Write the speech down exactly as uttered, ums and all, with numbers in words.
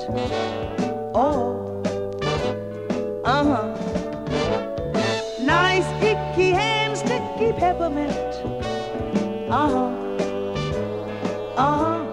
Oh, uh-huh. Nice icky hand, sticky peppermint. Uh-huh, uh-huh.